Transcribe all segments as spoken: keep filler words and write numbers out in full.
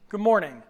Good morning.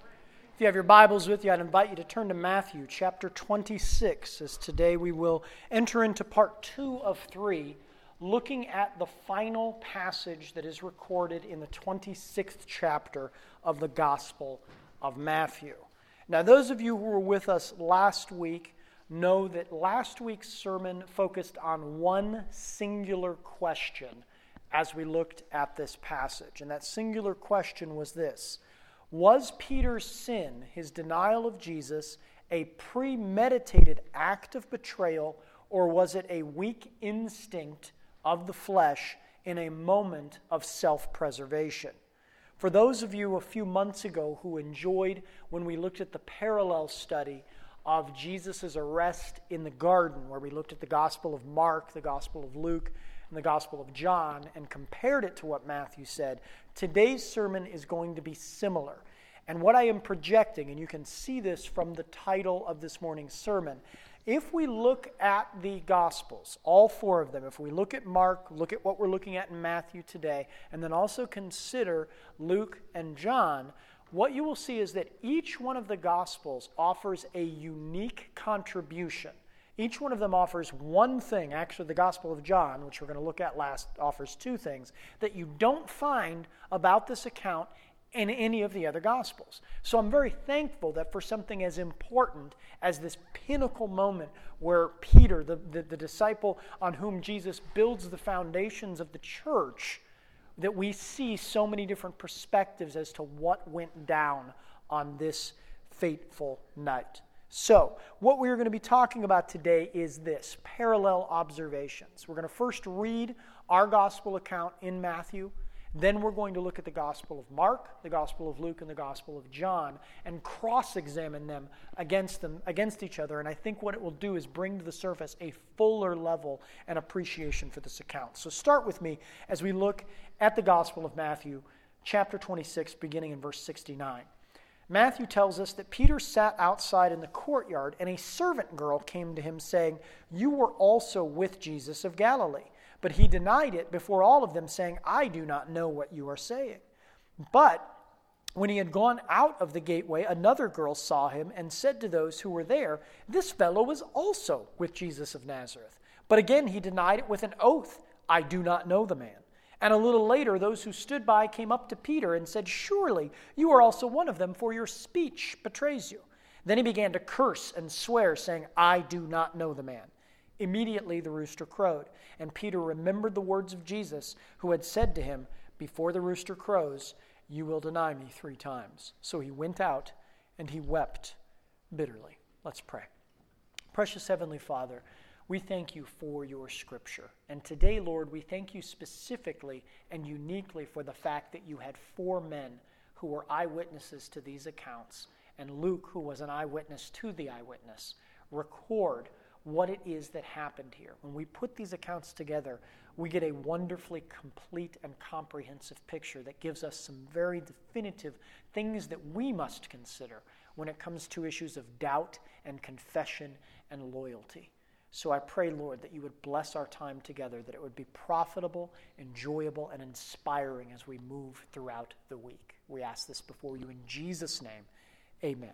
If you have your Bibles with you, I'd invite you to turn to Matthew chapter twenty-six, as today we will enter into part two of three, looking at the final passage that is recorded in the twenty-sixth chapter of the Gospel of Matthew. Now, those of you who were with us last week know that last week's sermon focused on one singular question as we looked at this passage. And that singular question was this: was Peter's sin, his denial of Jesus, a premeditated act of betrayal, or was it a weak instinct of the flesh in a moment of self-preservation? For those of you a few months ago who enjoyed when we looked at the parallel study of Jesus' arrest in the garden, where we looked at the Gospel of Mark, the Gospel of Luke, and the Gospel of John, and compared it to what Matthew said, today's sermon is going to be similar. And what I am projecting, and you can see this from the title of this morning's sermon, if we look at the Gospels, all four of them, if we look at Mark, look at what we're looking at in Matthew today, and then also consider Luke and John, what you will see is that each one of the Gospels offers a unique contribution. Each one of them offers one thing. Actually, the Gospel of John, which we're going to look at last, offers two things that you don't find about this account in any of the other Gospels. So I'm very thankful that for something as important as this pinnacle moment where Peter, the, the, the disciple on whom Jesus builds the foundations of the church, that we see so many different perspectives as to what went down on this fateful night. So, what we're going to be talking about today is this: parallel observations. We're going to first read our gospel account in Matthew. Then we're going to look at the Gospel of Mark, the Gospel of Luke, and the Gospel of John, and cross-examine them against them against each other. And I think what it will do is bring to the surface a fuller level and appreciation for this account. So start with me as we look at the Gospel of Matthew, chapter twenty-six, beginning in verse sixty-nine. Matthew tells us that Peter sat outside in the courtyard, and a servant girl came to him saying, "You were also with Jesus of Galilee." But he denied it before all of them, saying, "I do not know what you are saying." But when he had gone out of the gateway, another girl saw him and said to those who were there, "This fellow was also with Jesus of Nazareth." But again he denied it with an oath, "I do not know the man." And a little later, those who stood by came up to Peter and said, "Surely you are also one of them, for your speech betrays you." Then he began to curse and swear, saying, "I do not know the man." Immediately the rooster crowed, and Peter remembered the words of Jesus, who had said to him, "Before the rooster crows, you will deny me three times." So he went out, and he wept bitterly. Let's pray. Precious Heavenly Father, we thank you for your scripture. And today, Lord, we thank you specifically and uniquely for the fact that you had four men who were eyewitnesses to these accounts, and Luke, who was an eyewitness to the eyewitness, record what it is that happened here. When we put these accounts together, we get a wonderfully complete and comprehensive picture that gives us some very definitive things that we must consider when it comes to issues of doubt and confession and loyalty. So I pray, Lord, that you would bless our time together, that it would be profitable, enjoyable, and inspiring as we move throughout the week. We ask this before you in Jesus' name. Amen.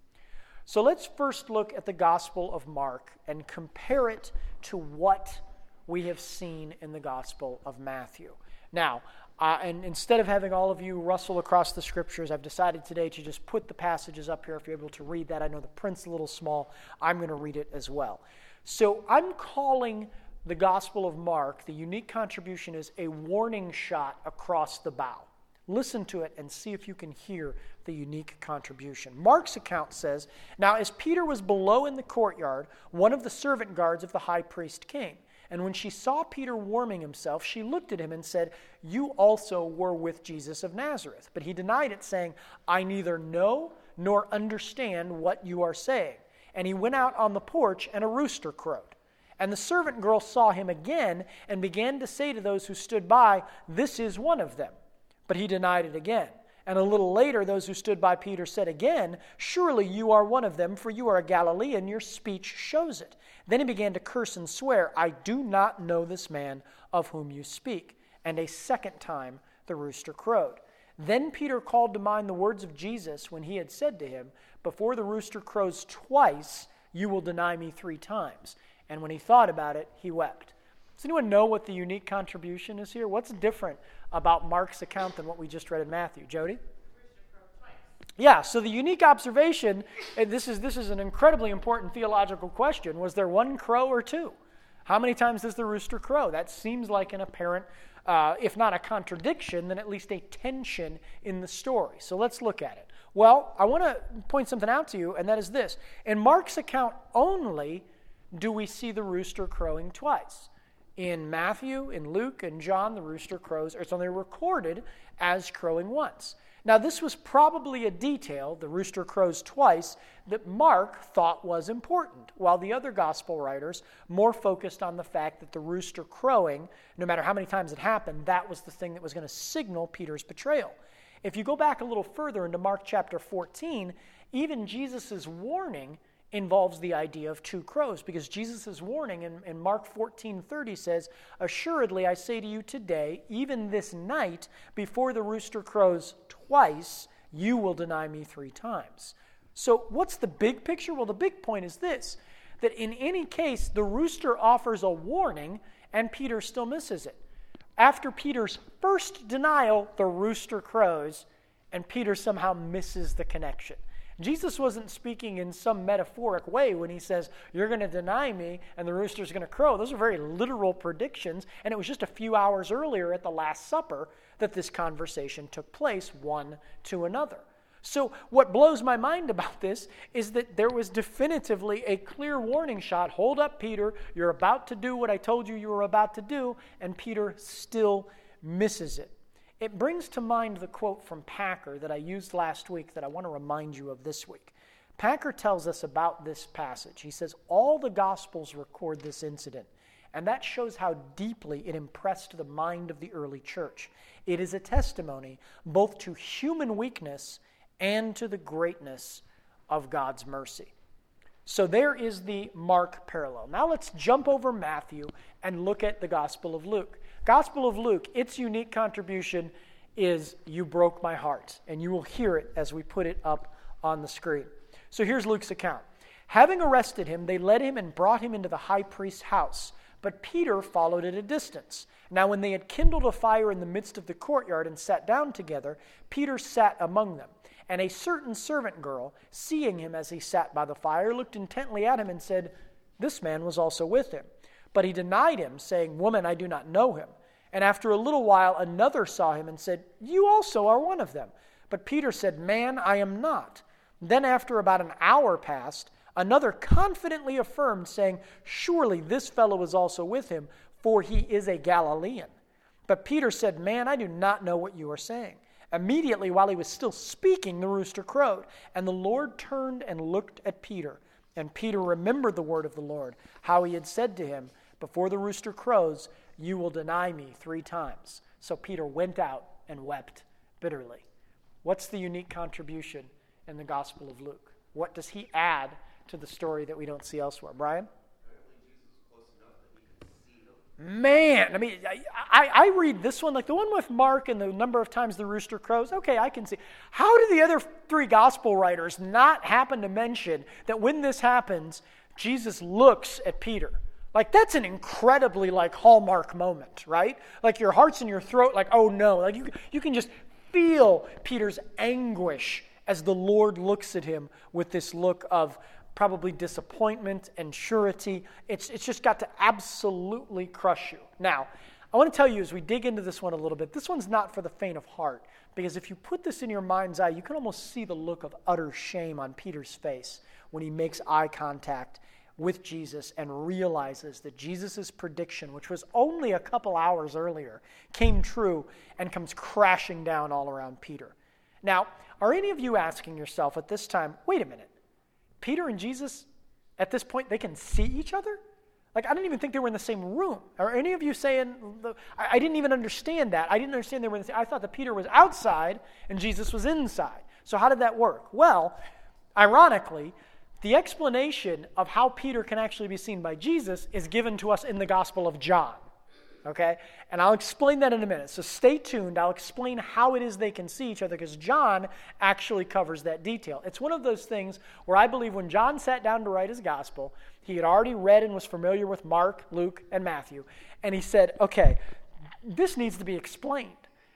So let's first look at the Gospel of Mark and compare it to what we have seen in the Gospel of Matthew. Now, uh, and instead of having all of you rustle across the Scriptures, I've decided today to just put the passages up here if you're able to read that. I know the print's a little small. I'm going to read it as well. So I'm calling the Gospel of Mark, the unique contribution is a warning shot across the bow. Listen to it and see if you can hear the unique contribution. Mark's account says, "Now as Peter was below in the courtyard, one of the servant guards of the high priest came. And when she saw Peter warming himself, she looked at him and said, 'You also were with Jesus of Nazareth.' But he denied it, saying, 'I neither know nor understand what you are saying.' And he went out on the porch, and a rooster crowed. And the servant girl saw him again and began to say to those who stood by, 'This is one of them.' But he denied it again. And a little later, those who stood by Peter said again, 'Surely you are one of them, for you are a Galilean, your speech shows it.' Then he began to curse and swear, 'I do not know this man of whom you speak.' And a second time the rooster crowed. Then Peter called to mind the words of Jesus when he had said to him, "Before the rooster crows twice, you will deny me three times." And when he thought about it, he wept. Does anyone know what the unique contribution is here? What's different about Mark's account than what we just read in Matthew? Jody? Yeah, so the unique observation, and this is this is an incredibly important theological question, was there one crow or two? How many times does the rooster crow? That seems like an apparent, uh, if not a contradiction, then at least a tension in the story. So let's look at it. Well, I want to point something out to you, and that is this. In Mark's account only do we see the rooster crowing twice. In Matthew, in Luke, and John, the rooster crows, it's only recorded as crowing once. Now, this was probably a detail, the rooster crows twice, that Mark thought was important, while the other gospel writers more focused on the fact that the rooster crowing, no matter how many times it happened, that was the thing that was going to signal Peter's betrayal. If you go back a little further into Mark chapter fourteen, even Jesus' warning involves the idea of two crows, because Jesus' warning in, in Mark fourteen thirty says, "Assuredly I say to you today, even this night, before the rooster crows twice, you will deny me three times." So what's the big picture? Well, the big point is this, that in any case, the rooster offers a warning and Peter still misses it. After Peter's first denial, the rooster crows and Peter somehow misses the connection. Jesus wasn't speaking in some metaphoric way when he says, "You're going to deny me and the rooster's going to crow." Those are very literal predictions, and it was just a few hours earlier at the Last Supper that this conversation took place, one to another. So what blows my mind about this is that there was definitively a clear warning shot. Hold up, Peter, you're about to do what I told you you were about to do, and Peter still misses it. It brings to mind the quote from Packer that I used last week that I want to remind you of this week. Packer tells us about this passage. He says, "All the Gospels record this incident, and that shows how deeply it impressed the mind of the early church. It is a testimony both to human weakness and to the greatness of God's mercy." So there is the Mark parallel. Now let's jump over Matthew and look at the Gospel of Luke. Gospel of Luke, its unique contribution is "You broke my heart," and you will hear it as we put it up on the screen. So here's Luke's account. "Having arrested him, they led him and brought him into the high priest's house, but Peter followed at a distance. Now when they had kindled a fire in the midst of the courtyard and sat down together, Peter sat among them. And a certain servant girl, seeing him as he sat by the fire, looked intently at him and said, 'This man was also with him.' But he denied him, saying, 'Woman, I do not know him.' And after a little while another saw him and said, 'You also are one of them.' But Peter said, 'Man, I am not.' Then after about an hour passed, another confidently affirmed, saying, 'Surely this fellow is also with him, for he is a Galilean.' But Peter said, 'Man, I do not know what you are saying.' Immediately, while he was still speaking, the rooster crowed, and the Lord turned and looked at Peter. And Peter remembered the word of the Lord, how he had said to him, 'Before the rooster crows, you will deny me three times.' So Peter went out and wept bitterly." What's the unique contribution in the Gospel of Luke? What does he add to the story that we don't see elsewhere? Brian? Man, I mean, I, I, I read this one, like the one with Mark and the number of times the rooster crows, okay, I can see. How do the other three gospel writers not happen to mention that when this happens, Jesus looks at Peter? Like, that's an incredibly, like, Hallmark moment, right? Like, your heart's in your throat, like, oh no. Like, you, you can just feel Peter's anguish as the Lord looks at him with this look of probably disappointment and surety. It's, it's just got to absolutely crush you. Now, I want to tell you as we dig into this one a little bit, this one's not for the faint of heart, because if you put this in your mind's eye, you can almost see the look of utter shame on Peter's face when he makes eye contact with Jesus and realizes that Jesus' prediction, which was only a couple hours earlier, came true and comes crashing down all around Peter. Now, are any of you asking yourself at this time, wait a minute, Peter and Jesus, at this point, they can see each other? Like, I didn't even think they were in the same room. Are any of you saying, I, I didn't even understand that. I didn't understand they were in the same, I thought that Peter was outside and Jesus was inside. So how did that work? Well, ironically, the explanation of how Peter can actually be seen by Jesus is given to us in the Gospel of John. okay? And I'll explain that in a minute. So stay tuned. I'll explain how it is they can see each other because John actually covers that detail. It's one of those things where I believe when John sat down to write his gospel, he had already read and was familiar with Mark, Luke, and Matthew. And he said, okay, this needs to be explained.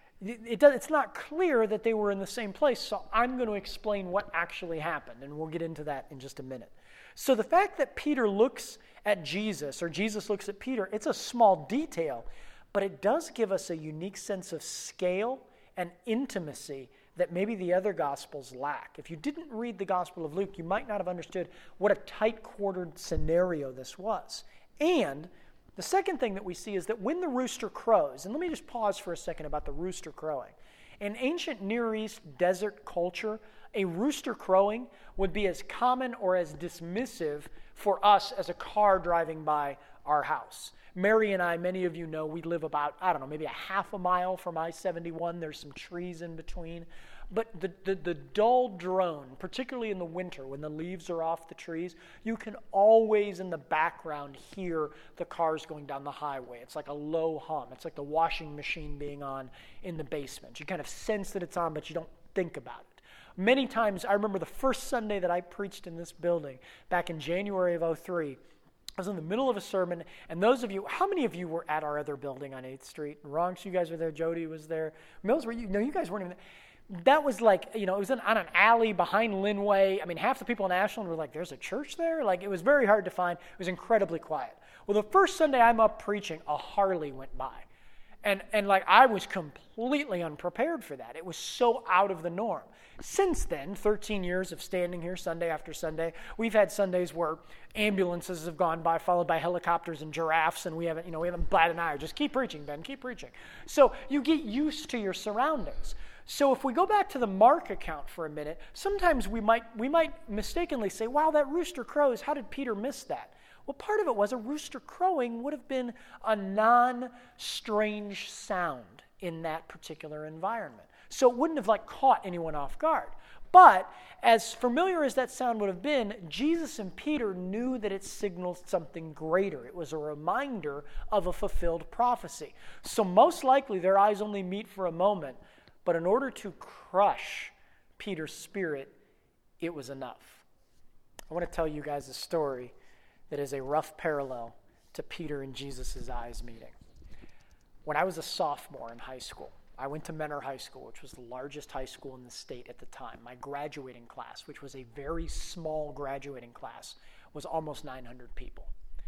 It does, it's not clear that they were in the same place, so I'm going to explain what actually happened, and we'll get into that in just a minute. So the fact that Peter looks at Jesus, or Jesus looks at Peter, it's a small detail, but it does give us a unique sense of scale and intimacy that maybe the other Gospels lack. If you didn't read the Gospel of Luke, you might not have understood what a tight-quartered scenario this was. And the second thing that we see is that when the rooster crows, and let me just pause for a second about the rooster crowing. In ancient Near East desert culture, a rooster crowing would be as common or as dismissive for us as a car driving by our house. Mary and I, many of you know, we live about, I don't know, maybe a half a mile from I seventy-one. There's some trees in between. But the, the, the dull drone, particularly in the winter when the leaves are off the trees, you can always in the background hear the cars going down the highway. It's like a low hum. It's like the washing machine being on in the basement. You kind of sense that it's on, but you don't think about it. Many times, I remember the first Sunday that I preached in this building back in January of oh three, I was in the middle of a sermon, and those of you, how many of you were at our other building on eighth Street? Ronks, you guys were there. Jody was there. Mills, were you? No, you guys weren't even there. That was like, you know, it was in, on an alley behind Linway. I mean, half the people in Ashland were like, there's a church there? Like, it was very hard to find. It was incredibly quiet. Well, the first Sunday I'm up preaching, a Harley went by. And, and like, I was completely unprepared for that. It was so out of the norm. Since then, thirteen years of standing here Sunday after Sunday, we've had Sundays where ambulances have gone by, followed by helicopters and giraffes, and we haven't, you know, we haven't batted an eye. Just keep preaching, Ben, keep preaching. So you get used to your surroundings. So if we go back to the Mark account for a minute, sometimes we might we might mistakenly say, wow, that rooster crows, how did Peter miss that? Well, part of it was a rooster crowing would have been a non-strange sound in that particular environment. So it wouldn't have like caught anyone off guard. But as familiar as that sound would have been, Jesus and Peter knew that it signaled something greater. It was a reminder of a fulfilled prophecy. So most likely their eyes only meet for a moment, but in order to crush Peter's spirit, it was enough. I want to tell you guys a story that is a rough parallel to Peter and Jesus' eyes meeting. When I was a sophomore in high school, I went to Menor High School, which was the largest high school in the state at the time. My graduating class, which was a very small graduating class, was almost nine hundred people.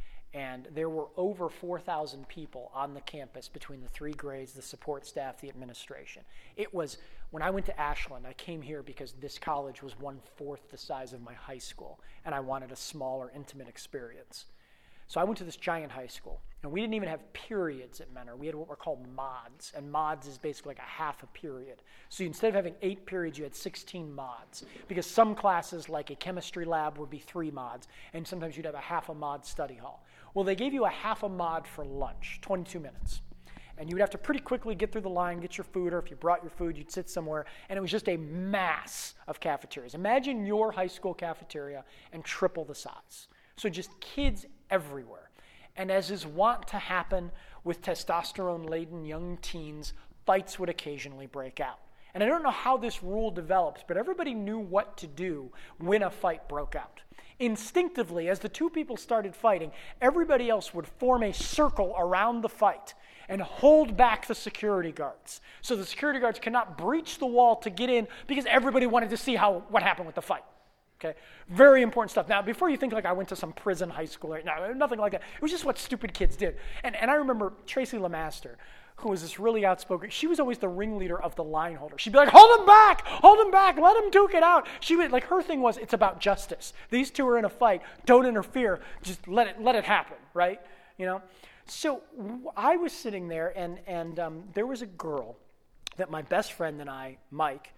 And there were over four thousand people on the campus between the three grades, the support staff, the administration. It was, when I went to Ashland, I came here because this college was one-fourth the size of my high school, and I wanted a smaller, intimate experience. So I went to this giant high school, and we didn't even have periods at Menor. We had what were called mods, and mods is basically like a half a period. So instead of having eight periods, you had sixteen mods, because some classes, like a chemistry lab, would be three mods, and sometimes you'd have a half a mod study hall. Well, they gave you a half a mod for lunch, twenty-two minutes. And you would have to pretty quickly get through the line, get your food, or if you brought your food, you'd sit somewhere, and it was just a mass of cafeterias. Imagine your high school cafeteria and triple the size. So just kids everywhere. And as is wont to happen with testosterone-laden young teens, fights would occasionally break out. And I don't know how this rule develops, but everybody knew what to do when a fight broke out. Instinctively, as the two people started fighting, everybody else would form a circle around the fight and hold back the security guards. So the security guards cannot breach the wall to get in because everybody wanted to see how what happened with the fight. Okay, very important stuff. Now, before you think like I went to some prison high school, right? No, nothing like that. It was just what stupid kids did. And and I remember Tracy LeMaster, who was this really outspoken. She was always the ringleader of the line holder. She'd be like, "Hold him back, hold him back, let him duke it out." She would like her thing was it's about justice. These two are in a fight. Don't interfere. Just let it let it happen, right? You know. So I was sitting there, and and um, there was a girl that my best friend and I, Mike,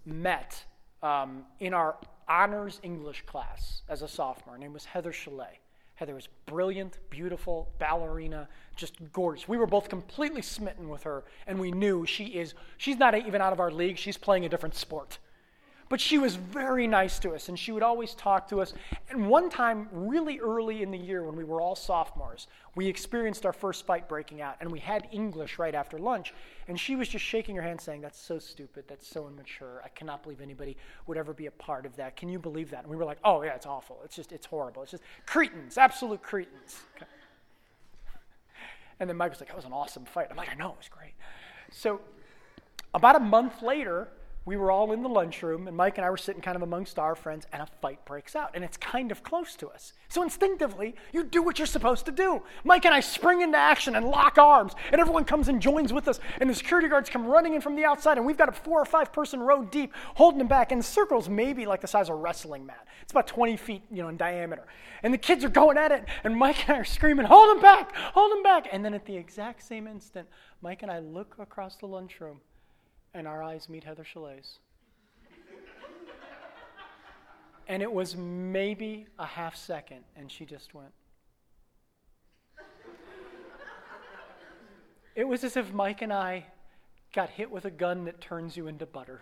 met um, in our honors English class as a sophomore. Her name was Heather Chalet. Heather was brilliant, beautiful, ballerina, just gorgeous. We were both completely smitten with her, and we knew she is, she's not even out of our league. She's playing a different sport. But she was very nice to us, and she would always talk to us. And one time, really early in the year when we were all sophomores, we experienced our first fight breaking out, and we had English right after lunch, and she was just shaking her hand saying, "That's so stupid, that's so immature, I cannot believe anybody would ever be a part of that. Can you believe that?" And we were like, "Oh yeah, it's awful, it's just, it's horrible, it's just cretins, absolute cretins." Okay. And then Mike was like, "That was an awesome fight." I'm like, "I know, it was great." So about a month later, we were all in the lunchroom, and Mike and I were sitting kind of amongst our friends, and a fight breaks out, and it's kind of close to us. So instinctively, you do what you're supposed to do. Mike and I spring into action and lock arms, and everyone comes and joins with us, and the security guards come running in from the outside, and we've got a four or five person row deep holding them back, and the circle's maybe like the size of a wrestling mat. It's about twenty feet, you know, in diameter. And the kids are going at it, and Mike and I are screaming, "Hold them back, hold them back." And then at the exact same instant, Mike and I look across the lunchroom, and our eyes meet Heather Chalet's. And it was maybe a half second, and she just went. It was as if Mike and I got hit with a gun that turns you into butter.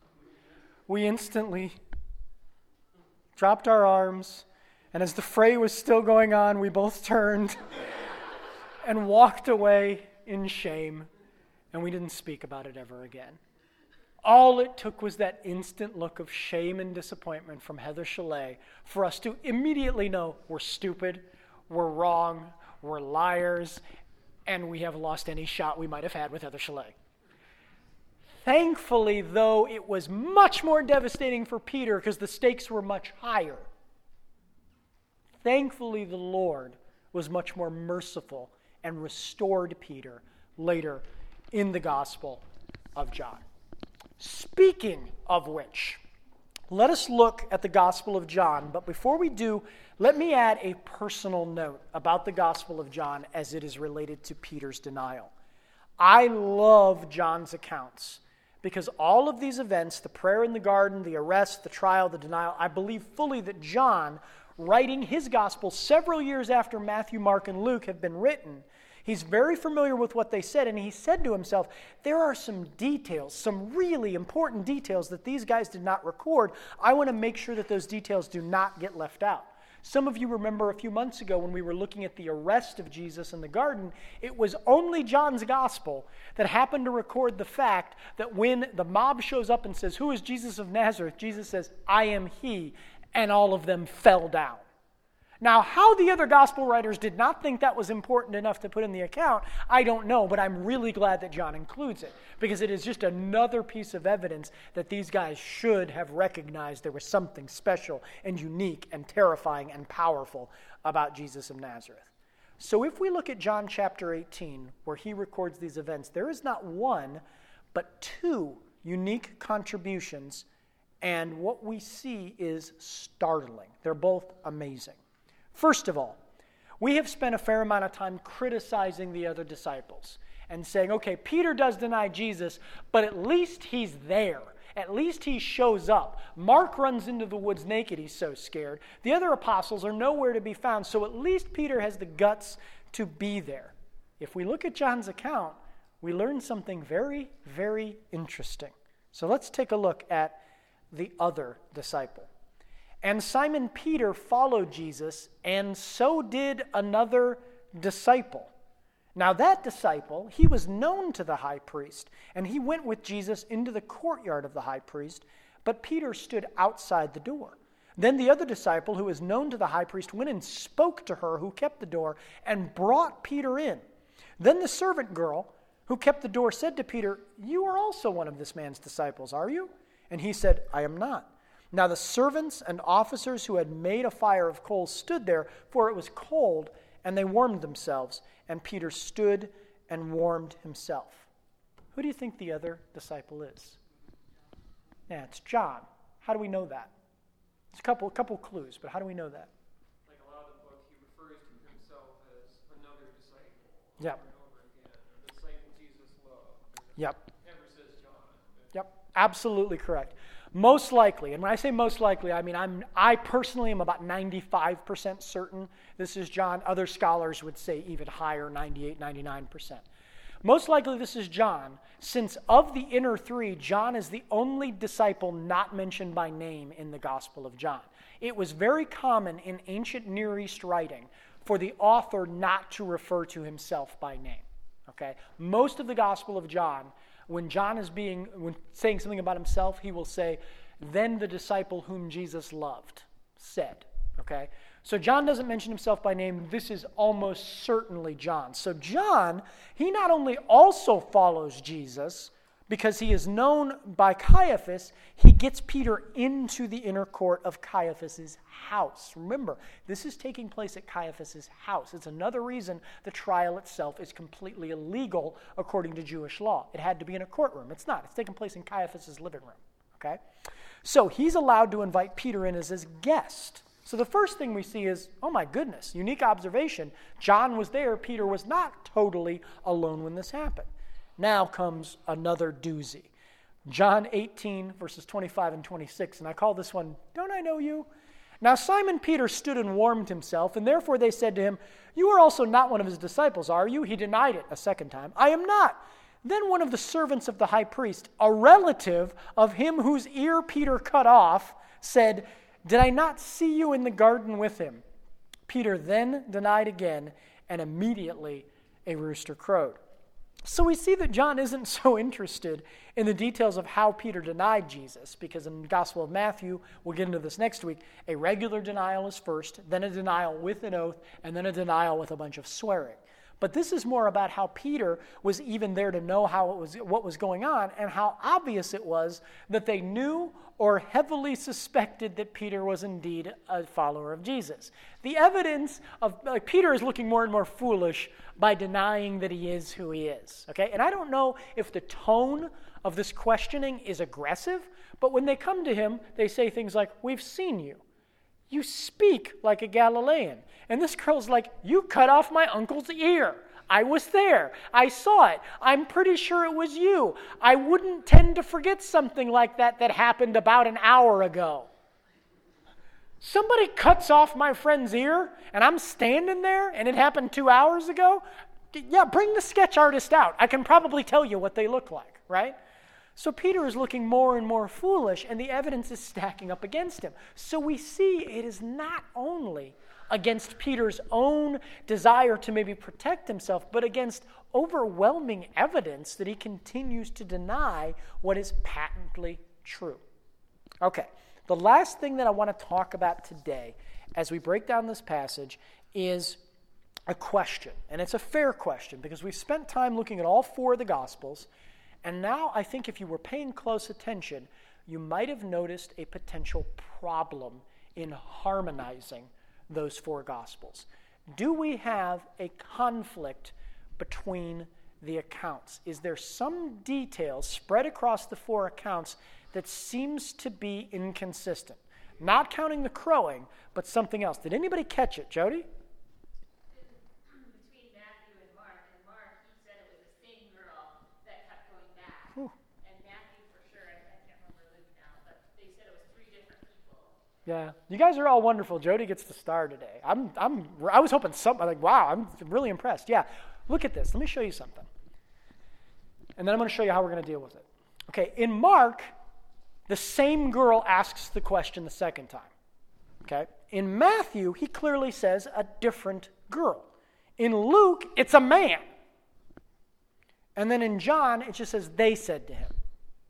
We instantly dropped our arms, and as the fray was still going on, we both turned and walked away in shame. And we didn't speak about it ever again. All it took was that instant look of shame and disappointment from Heather Chalet for us to immediately know we're stupid, we're wrong, we're liars, and we have lost any shot we might have had with Heather Chalet. Thankfully, though, it was much more devastating for Peter because the stakes were much higher. Thankfully, the Lord was much more merciful and restored Peter later in the Gospel of John. Speaking of which, let us look at the Gospel of John. But before we do, let me add a personal note about the Gospel of John as it is related to Peter's denial. I love John's accounts because all of these events, the prayer in the garden, the arrest, the trial, the denial, I believe fully that John, writing his Gospel several years after Matthew, Mark, and Luke have been written, he's very familiar with what they said, and he said to himself, there are some details, some really important details that these guys did not record. I want to make sure that those details do not get left out. Some of you remember a few months ago when we were looking at the arrest of Jesus in the garden, it was only John's gospel that happened to record the fact that when the mob shows up and says, "Who is Jesus of Nazareth?" Jesus says, "I am he," and all of them fell down. Now, how the other gospel writers did not think that was important enough to put in the account, I don't know, but I'm really glad that John includes it, because it is just another piece of evidence that these guys should have recognized there was something special and unique and terrifying and powerful about Jesus of Nazareth. So if we look at John chapter eighteen, where he records these events, there is not one, but two unique contributions, and what we see is startling. They're both amazing. First of all, we have spent a fair amount of time criticizing the other disciples and saying, okay, Peter does deny Jesus, but at least he's there. At least he shows up. Mark runs into the woods naked, he's so scared. The other apostles are nowhere to be found, so at least Peter has the guts to be there. If we look at John's account, we learn something very, very interesting. So let's take a look at the other disciple. And Simon Peter followed Jesus, and so did another disciple. Now that disciple, he was known to the high priest, and he went with Jesus into the courtyard of the high priest, but Peter stood outside the door. Then the other disciple, who was known to the high priest, went and spoke to her who kept the door, and brought Peter in. Then the servant girl who kept the door said to Peter, "You are also one of this man's disciples, are you?" And he said, "I am not." Now the servants and officers who had made a fire of coals stood there, for it was cold, and they warmed themselves. And Peter stood and warmed himself. Who do you think the other disciple is? Yeah, it's John. How do we know that? It's a couple, a couple clues, but how do we know that? Like a lot of the book, he refers to himself as another disciple. Yep. Over and over again. The disciple Jesus loved. Yep. Never says John. Yep. Absolutely correct. Most likely, and when I say most likely, I mean I'm I personally am about ninety-five percent certain this is John. Other scholars would say even higher, ninety-eight, ninety-nine percent. Most likely this is John, since of the inner three, John is the only disciple not mentioned by name in the Gospel of John. It was very common in ancient Near East writing for the author not to refer to himself by name. Okay? Most of the Gospel of John, when John is being when saying something about himself, he will say, "Then the disciple whom Jesus loved said." Okay? So John doesn't mention himself by name. This is almost certainly John. So John, he not only also follows Jesus because he is known by Caiaphas, he gets Peter into the inner court of Caiaphas' house. Remember, this is taking place at Caiaphas' house. It's another reason the trial itself is completely illegal according to Jewish law. It had to be in a courtroom. It's not. It's taking place in Caiaphas' living room. Okay? So he's allowed to invite Peter in as his guest. So the first thing we see is, oh my goodness, unique observation. John was there. Peter was not totally alone when this happened. Now comes another doozy. John eighteen, verses twenty-five and twenty-six. And I call this one, "Don't I know you?" Now Simon Peter stood and warmed himself, and therefore they said to him, "You are also not one of his disciples, are you?" He denied it a second time. "I am not." Then one of the servants of the high priest, a relative of him whose ear Peter cut off, said, "Did I not see you in the garden with him?" Peter then denied again, and immediately a rooster crowed. So we see that John isn't so interested in the details of how Peter denied Jesus, because in the Gospel of Matthew, we'll get into this next week, a regular denial is first, then a denial with an oath, and then a denial with a bunch of swearing. But this is more about how Peter was even there to know how it was, what was going on, and how obvious it was that they knew or heavily suspected that Peter was indeed a follower of Jesus. The evidence of like, Peter is looking more and more foolish by denying that he is who he is. Okay, and I don't know if the tone of this questioning is aggressive, but when they come to him, they say things like, "We've seen you. You speak like a Galilean." And this girl's like, "You cut off my uncle's ear. I was there. I saw it. I'm pretty sure it was you. I wouldn't tend to forget something like that that happened about an hour ago." Somebody cuts off my friend's ear, and I'm standing there, and it happened two hours ago? Yeah, bring the sketch artist out. I can probably tell you what they look like, right? So Peter is looking more and more foolish, and the evidence is stacking up against him. So we see it is not only against Peter's own desire to maybe protect himself, but against overwhelming evidence that he continues to deny what is patently true. Okay, the last thing that I want to talk about today as we break down this passage is a question. And it's a fair question because we've spent time looking at all four of the Gospels. And now I think if you were paying close attention, you might have noticed a potential problem in harmonizing those four Gospels. Do we have a conflict between the accounts? Is there some detail spread across the four accounts that seems to be inconsistent? Not counting the crowing, but something else. Did anybody catch it, Jody? Between Matthew and Mark, and Mark, he said it was the same girl that kept going back. Whew. And Matthew, for sure, I, I can't remember Luke now, but they said it was three different people. Yeah, you guys are all wonderful. Jody gets the star today. I'm, I'm, I was hoping something like, wow, I'm really impressed. Yeah, look at this. Let me show you something, and then I'm going to show you how we're going to deal with it. Okay, in Mark, the same girl asks the question the second time. Okay, in Matthew, he clearly says a different girl. In Luke, it's a man, and then in John, it just says they said to him.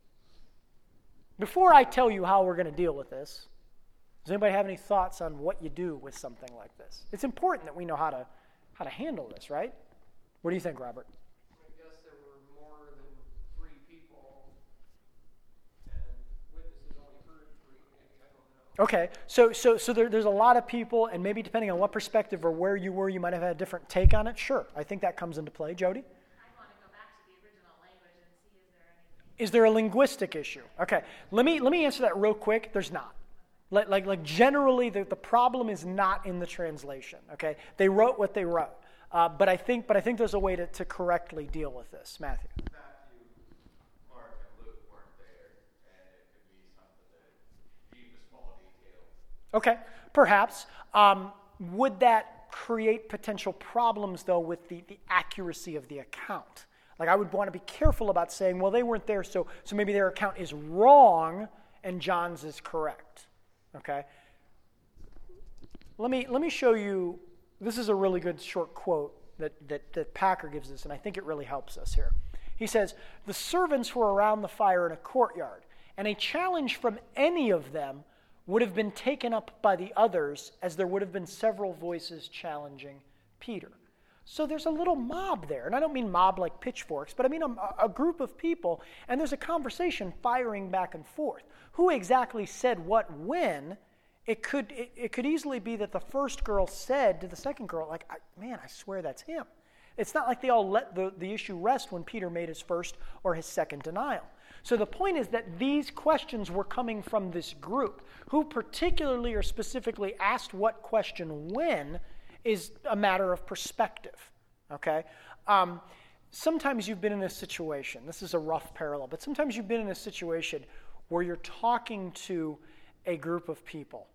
Before I tell you how we're going to deal with this, does anybody have any thoughts on what you do with something like this? It's important that we know how to how to handle this, right? What do you think, Robert? I guess there were more than three people, and witnesses only heard three. Maybe, I don't know. Okay, so so so there, there's a lot of people, and maybe depending on what perspective or where you were, you might have had a different take on it. Sure, I think that comes into play. Jody? I want to go back to the original language and see is there anything. Is there a linguistic issue? Okay, let me let me answer that real quick. There's not. Like, like, like generally, the, the problem is not in the translation. Okay, they wrote what they wrote, uh, but I think, but I think there's a way to, to correctly deal with this. Matthew. Matthew, Mark, and Luke weren't there, and it could be something that even a small detail. Okay, perhaps. Um, would that create potential problems though with the, the accuracy of the account? Like I would want to be careful about saying, well, they weren't there, so, so maybe their account is wrong and John's is correct. Okay? Let me, let me show you, this is a really good short quote that, that, that Packer gives us, and I think it really helps us here. He says, the servants were around the fire in a courtyard, and a challenge from any of them would have been taken up by the others, as there would have been several voices challenging Peter. So there's a little mob there, and I don't mean mob like pitchforks, but I mean a, a group of people, and there's a conversation firing back and forth. Who exactly said what when? It could it, it could easily be that the first girl said to the second girl, like, I, man, I swear that's him. It's not like they all let the, the issue rest when Peter made his first or his second denial. So the point is that these questions were coming from this group. Who particularly or specifically asked what question when is a matter of perspective, okay? Um, sometimes you've been in a situation, this is a rough parallel, but sometimes you've been in a situation where you're talking to a group of people,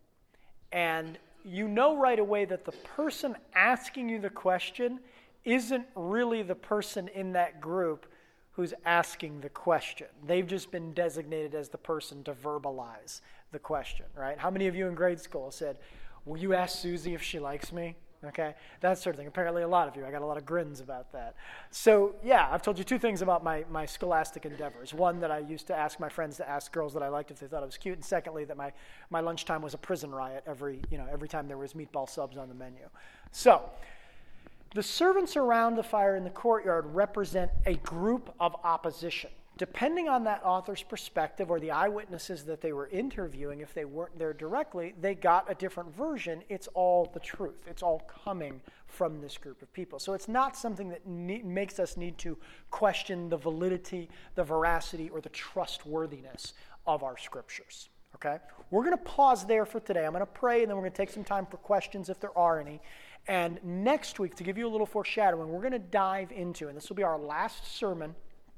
and you know right away that the person asking you the question isn't really the person in that group who's asking the question. They've just been designated as the person to verbalize the question, right? How many of you in grade school said, will you ask Susie if she likes me? Okay, that sort of thing. Apparently a lot of you. I got a lot of grins about that. So yeah, I've told you two things about my, my scholastic endeavors. One, that I used to ask my friends to ask girls that I liked if they thought I was cute. And secondly, that my, my lunchtime was a prison riot every, you know, every time there was meatball subs on the menu. So the servants around the fire in the courtyard represent a group of opposition. Depending on that author's perspective or the eyewitnesses that they were interviewing, if they weren't there directly, they got a different version. It's all the truth. It's all coming from this group of people. So it's not something that ne- makes us need to question the validity, the veracity, or the trustworthiness of our scriptures. Okay? We're going to pause there for today. I'm going to pray, and then we're going to take some time for questions if there are any. And next week, to give you a little foreshadowing, we're going to dive into, and this will be our last sermon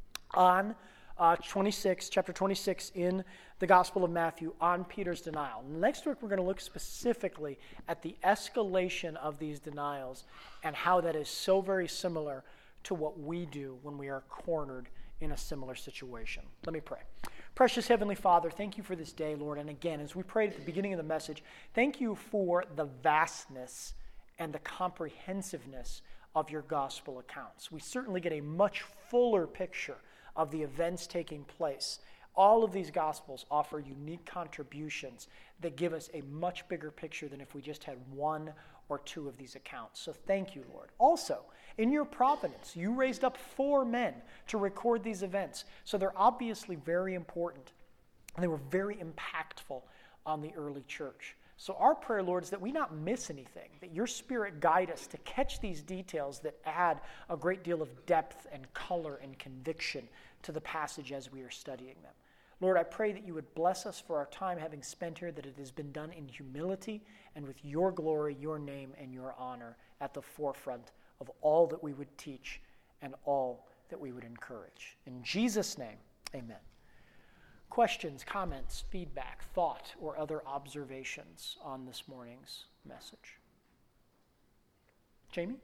on uh, twenty-six, chapter twenty-six in the Gospel of Matthew, on Peter's denial. Next week, we're going to look specifically at the escalation of these denials and how that is so very similar to what we do when we are cornered in a similar situation. Let me pray. Precious Heavenly Father, thank you for this day, Lord. And again, as we prayed at the beginning of the message, thank you for the vastness and the comprehensiveness of your gospel accounts. We certainly get a much fuller picture of the events taking place. All of these gospels offer unique contributions that give us a much bigger picture than if we just had one or two of these accounts. So thank you, Lord. Also, in your providence, you raised up four men to record these events. So they're obviously very important, and they were very impactful on the early church. So our prayer, Lord, is that we not miss anything, that your Spirit guide us to catch these details that add a great deal of depth and color and conviction to the passage as we are studying them. Lord, I pray that you would bless us for our time having spent here, that it has been done in humility and with your glory, your name, and your honor at the forefront of all that we would teach and all that we would encourage. In Jesus' name, amen. Questions, comments, feedback, thought, or other observations on this morning's message? Jamie?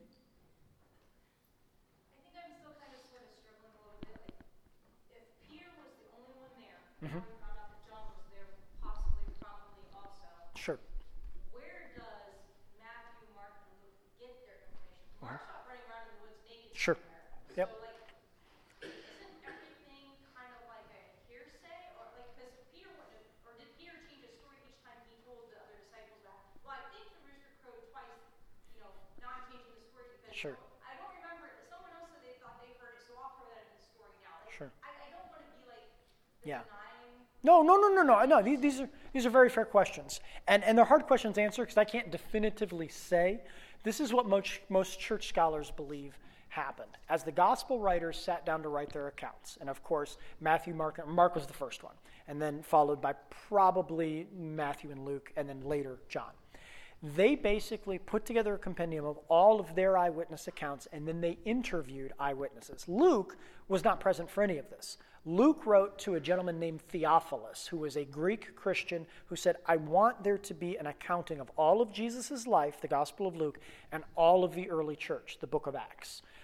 I think I'm still kind of sort of struggling a little bit. Like, if Peter was the only one there, Mm-hmm. we found out that John was there, possibly, probably also. Sure. Where does Matthew, Mark, and Luke get their information? Mark's not running around in the woods naked. Sure. somewhere. Yep. So, like, isn't everything kind of like a hearsay, or like, because Peter wouldn't have, or did Peter change his story each time he told the other disciples that? Well, I think the rooster crowed twice. You know, now I'm changing the story because Sure. I don't remember it. Someone else said they thought they heard it, so I'll throw that in the story now. Like, Sure. I, I don't want to be like Yeah. denying. No, no, no, no, no. No, these, these are these are very fair questions, and and they're hard questions to answer because I can't definitively say. This is what most most church scholars believe happened as the gospel writers sat down to write their accounts, and of course Matthew, Mark, Mark was the first one, and then followed by probably Matthew and Luke, and then later John. They basically put together a compendium of all of their eyewitness accounts, and then they interviewed eyewitnesses. Luke was not present for any of this. Luke wrote to a gentleman named Theophilus, who was a Greek Christian, who said, I want there to be an accounting of all of Jesus' life, the Gospel of Luke, and all of the early church, the book of Acts.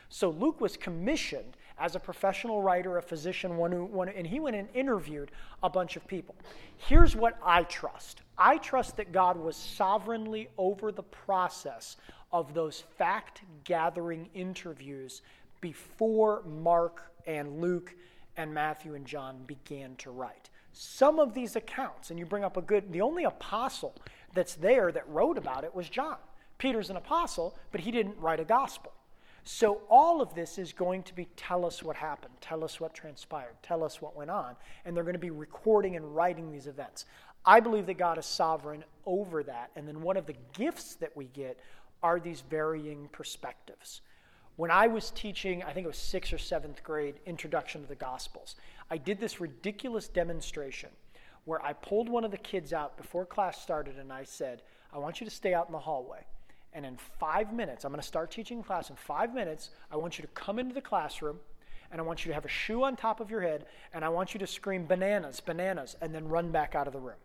So Luke was commissioned as a professional writer, a physician, one who, one, and he went and interviewed a bunch of people. Here's what I trust. I trust that God was sovereignly over the process of those fact-gathering interviews before Mark and Luke and Matthew and John began to write. Some of these accounts, and you bring up a good, the only apostle that's there that wrote about it was John. Peter's an apostle, but he didn't write a gospel. So all of this is going to be tell us what happened, tell us what transpired, tell us what went on, and they're going to be recording and writing these events. I believe that God is sovereign over that, and then one of the gifts that we get are these varying perspectives. When I was teaching, I think it was sixth or seventh grade, Introduction to the Gospels, I did this ridiculous demonstration where I pulled one of the kids out before class started and I said, I want you to stay out in the hallway. And in five minutes, I'm going to start teaching class. In five minutes, I want you to come into the classroom, and I want you to have a shoe on top of your head, and I want you to scream bananas, bananas, and then run back out of the room.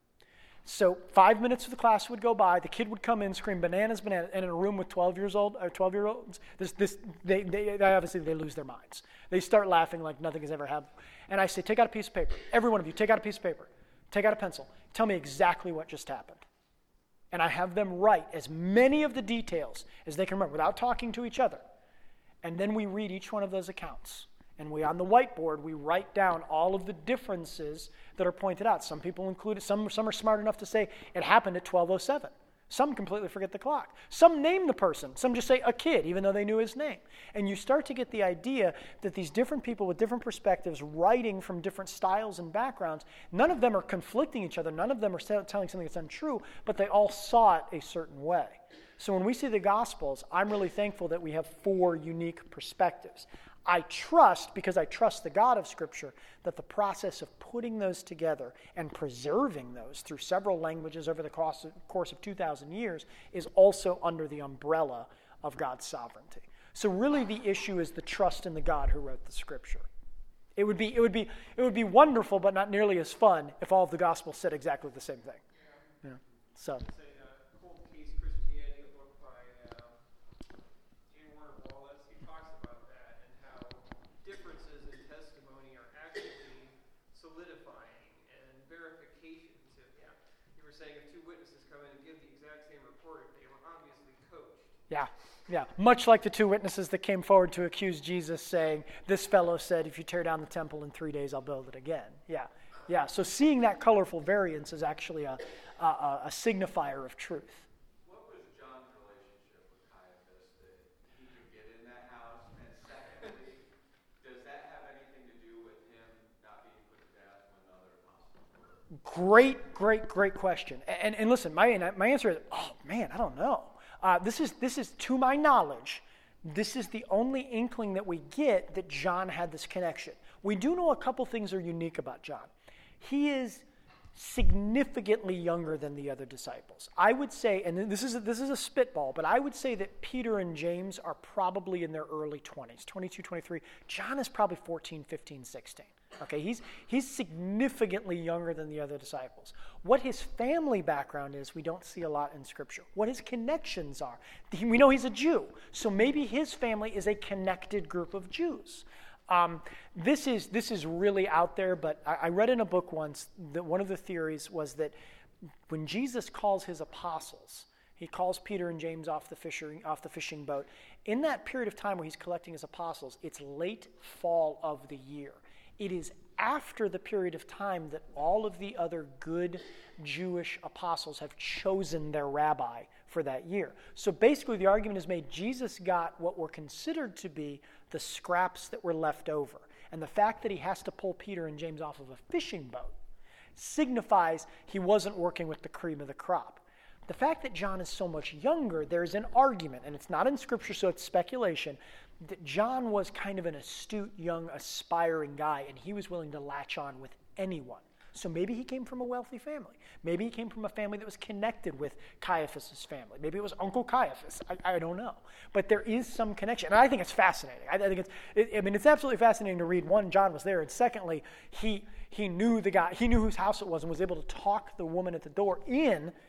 So five minutes of the class would go by. The kid would come in, scream bananas, bananas, and in a room with twelve years old or twelve-year-olds, this, this, they, they, they obviously they lose their minds. They start laughing like nothing has ever happened. And I say, take out a piece of paper. Every one of you, take out a piece of paper. Take out a pencil. Tell me exactly what just happened. And I have them write as many of the details as they can remember without talking to each other. And then we read each one of those accounts. And we, on the whiteboard, we write down all of the differences that are pointed out. Some people include it. Some, some are smart enough to say it happened at twelve oh seven. Some completely forget the clock. Some name the person. Some just say a kid, even though they knew his name. And you start to get the idea that these different people with different perspectives, writing from different styles and backgrounds, none of them are conflicting each other. None of them are telling something that's untrue, but they all saw it a certain way. So when we see the Gospels, I'm really thankful that we have four unique perspectives. I trust, because I trust the God of Scripture, that the process of putting those together and preserving those through several languages over the course of, course of two thousand years is also under the umbrella of God's sovereignty. So really the issue is the trust in the God who wrote the Scripture. It would be, it would be, it would be wonderful, but not nearly as fun if all of the Gospels said exactly the same thing. Yeah. Yeah. So. Yeah, yeah. Much like the two witnesses that came forward to accuse Jesus saying, this fellow said, if you tear down the temple in three days, I'll build it again. Yeah, yeah. So seeing that colorful variance is actually a, a, a signifier of truth. What was John's relationship with Caiaphas that he could get in that house? And secondly, does that have anything to do with him not being put to death when the other apostles were? Great, great, great question. And, and listen, my, my answer is, oh man, I don't know. Uh, this is, this is, to my knowledge, this is the only inkling that we get that John had this connection. We do know a couple things are unique about John. He is significantly younger than the other disciples. I would say, and this is a, this is a spitball, but I would say that Peter and James are probably in their early twenties, twenty-two, twenty-three. John is probably fourteen, fifteen, sixteen. Okay, he's he's significantly younger than the other disciples. What his family background is, we don't see a lot in Scripture. What his connections are, we know he's a Jew, so maybe his family is a connected group of Jews. Um, this is this is really out there, but I, I read in a book once that one of the theories was that when Jesus calls his apostles, he calls Peter and James off the fishing off the fishing boat. In that period of time where he's collecting his apostles, it's late fall of the year. It is after the period of time that all of the other good Jewish apostles have chosen their rabbi for that year. So basically the argument is made, Jesus got what were considered to be the scraps that were left over. And the fact that he has to pull Peter and James off of a fishing boat signifies he wasn't working with the cream of the crop. The fact that John is so much younger, there's an argument, and it's not in Scripture, so it's speculation, that John was kind of an astute, young, aspiring guy, and he was willing to latch on with anyone. So maybe he came from a wealthy family. Maybe he came from a family that was connected with Caiaphas' family. Maybe it was Uncle Caiaphas. I, I don't know. But there is some connection. And I think it's fascinating. I, I think it's, it, I mean, it's absolutely fascinating to read. One, John was there. And secondly, he he knew the guy, he knew whose house it was and was able to talk the woman at the door in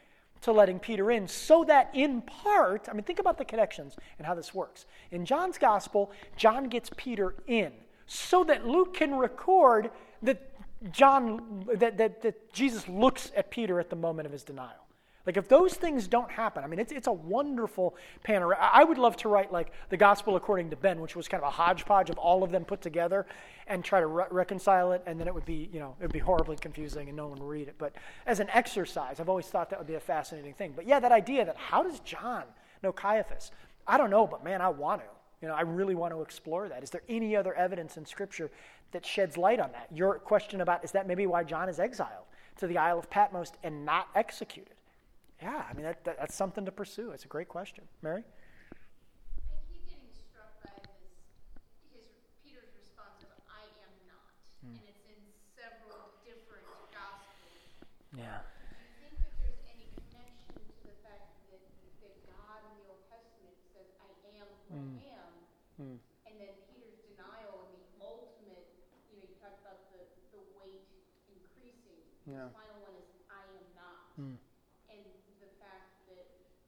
to letting Peter in, so that in part, I mean, think about the connections and how this works. In John's gospel, John gets Peter in so that Luke can record that John, that, that, that Jesus looks at Peter at the moment of his denial. Like, if those things don't happen, I mean, it's it's a wonderful panorama. I would love to write, like, the Gospel according to Ben, which was kind of a hodgepodge of all of them put together, and try to re- reconcile it, and then it would be, you know, it would be horribly confusing and no one would read it. But as an exercise, I've always thought that would be a fascinating thing. But yeah, that idea that how does John know Caiaphas? I don't know, but man, I want to. You know, I really want to explore that. Is there any other evidence in Scripture that sheds light on that? Your question about, is that maybe why John is exiled to the Isle of Patmos and not executed? Yeah, I mean, that, that, that's something to pursue. It's a great question. Mary? I keep getting struck by this, his Peter's response of "I am not," Hmm. and it's in several different gospels. Yeah. Do you think that there's any connection to the fact that, that God in the Old Testament says, "I am who Mm. I am," Mm. and then Peter's denial and the ultimate, you know, you talked about the, the weight increasing. Yeah. The final one is "I am not." Mm. And the fact that,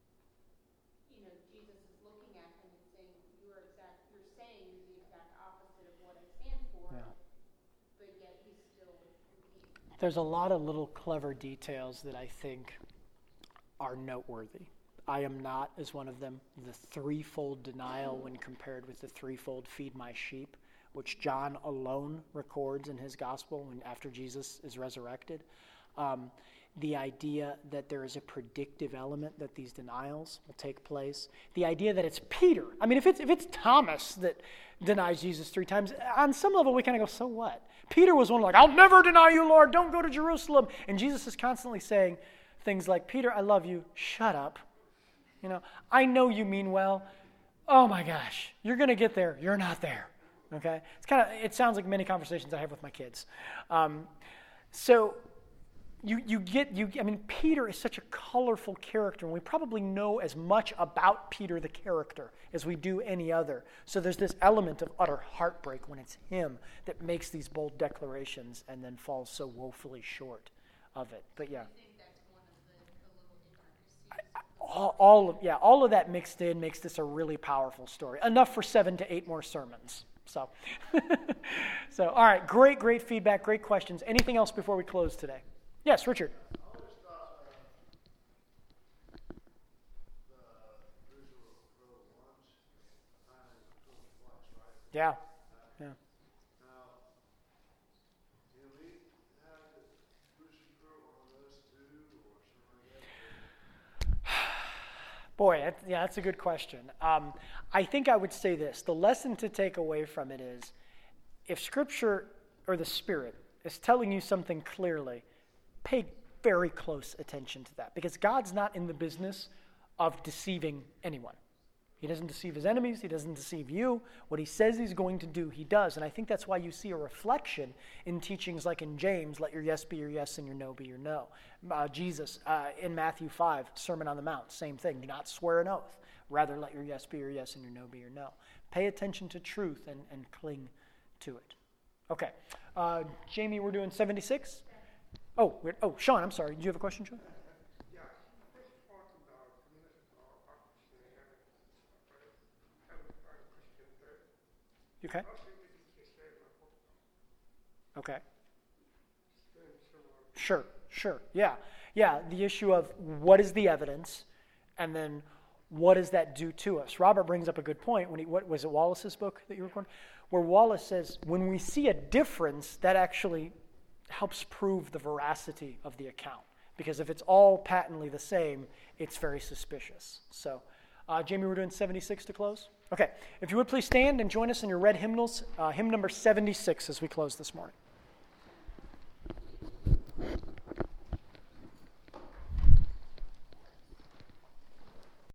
you know, Jesus is looking at him and saying, you are exact, you're saying you're the exact opposite of what I stand for, Yeah. but yet he's still repeating. There's a lot of little clever details that I think are noteworthy. I am not is one of them. The threefold denial when compared with the threefold feed my sheep, which John alone records in his gospel when after Jesus is resurrected. Um, the idea that there is a predictive element that these denials will take place. The idea that it's Peter. I mean, if it's if it's Thomas that denies Jesus three times, on some level we kind of go, so what? Peter was one like, I'll never deny you, Lord. Don't go to Jerusalem. And Jesus is constantly saying things like, Peter, I love you. Shut up. You know, I know you mean well. Oh my gosh, you're going to get there. You're not there. Okay? It's kind of, it sounds like many conversations I have with my kids. Um, so you you get, you. I mean, Peter is such a colorful character, and we probably know as much about Peter the character as we do any other. So there's this element of utter heartbreak when it's him that makes these bold declarations and then falls so woefully short of it. But yeah. I think that's one of the, the little intricacies. All, all of yeah, all of that mixed in makes this a really powerful story. Enough for seven to eight more sermons. So, so all right, great, great feedback, great questions. Anything else before we close today? Yes, Richard. Yeah, yeah. Boy, that, yeah, that's a good question. Um, I think I would say this. The lesson to take away from it is, if Scripture or the Spirit is telling you something clearly, pay very close attention to that, because God's not in the business of deceiving anyone. He doesn't deceive his enemies. He doesn't deceive you. What he says he's going to do, he does. And I think that's why you see a reflection in teachings like in James, let your yes be your yes and your no be your no. Uh, Jesus, uh, in Matthew five, Sermon on the Mount, same thing. Do not swear an oath. Rather, let your yes be your yes and your no be your no. Pay attention to truth and, and cling to it. Okay. Uh, Jamie, we're doing seventy-six? Oh, we're, oh, Sean, I'm sorry. Do you have a question, Sean? Okay. Okay. Sure, sure. Yeah. Yeah, the issue of what is the evidence, and then what does that do to us? Robert brings up a good point when he, what was it, Wallace's book that you recorded? Where Wallace says, when we see a difference, that actually helps prove the veracity of the account. Because if it's all patently the same, it's very suspicious. So, uh, Jamie, we're doing seventy-six to close? Okay. If you would please stand and join us in your red hymnals, uh, hymn number seventy-six as we close this morning.